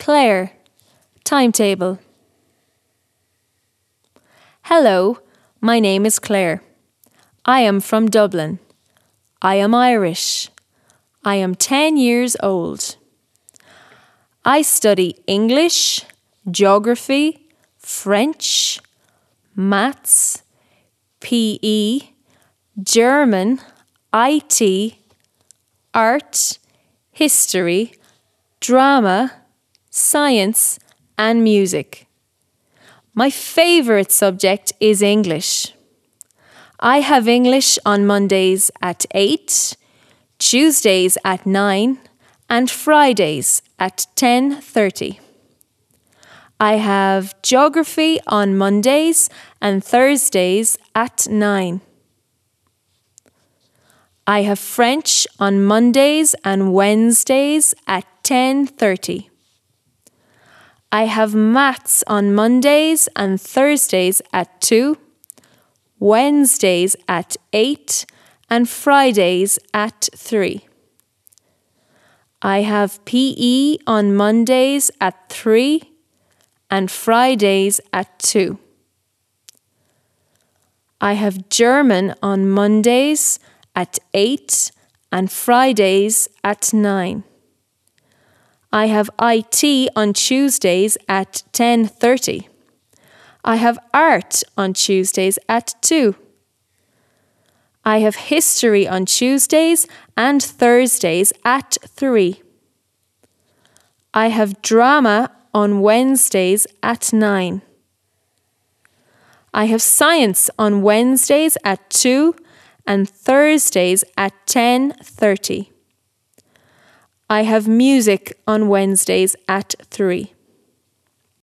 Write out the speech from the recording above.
Claire. Timetable. Hello, my name is Claire. I am from Dublin. I am Irish. I am 10 years old. I study English, geography, French, maths, PE, German, IT, art, history, drama, science, and music. My favourite subject is English. I have English on Mondays at 8, Tuesdays at 9, and Fridays at 10:30. I have geography on Mondays and Thursdays at 9. I have French on Mondays and Wednesdays at 10:30. I have maths on Mondays and Thursdays at 2, Wednesdays at 8, and Fridays at 3. I have PE on Mondays at 3 and Fridays at 2. I have German on Mondays at 8 and Fridays at 9. I have IT on Tuesdays at 10:30. I have art on Tuesdays at 2. I have history on Tuesdays and Thursdays at 3. I have drama on Wednesdays at 9. I have science on Wednesdays at 2 and Thursdays at 10:30. I have music on Wednesdays at 3.